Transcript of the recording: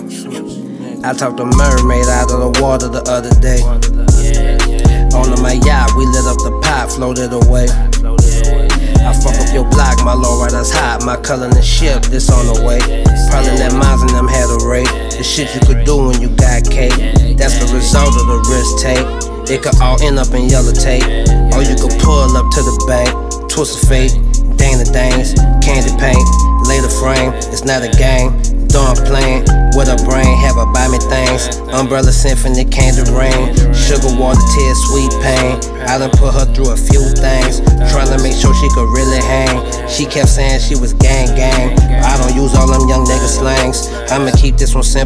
I talked to Mermaid out of the water the other day. On my yacht, we lit up the pot, floated away. I fuck up your block, my low rider's hot, my color and ship, this on the way. Probably let mines and them had a rate. The shit you could do when you got cake, that's the result of the risk take. It could all end up in yellow tape, or you could pull up to the bank, twist of fate, dang the dames, candy paint, lay the frame, it's not a game. Dawn playing with a brain, have her buy me things. Umbrella symphony, candy rain, sugar water, tears, sweet pain. I done put her through a few things, trying to make sure she could really hang. She kept saying she was gang gang. I don't use all them young nigga slangs. I'ma keep this one simple.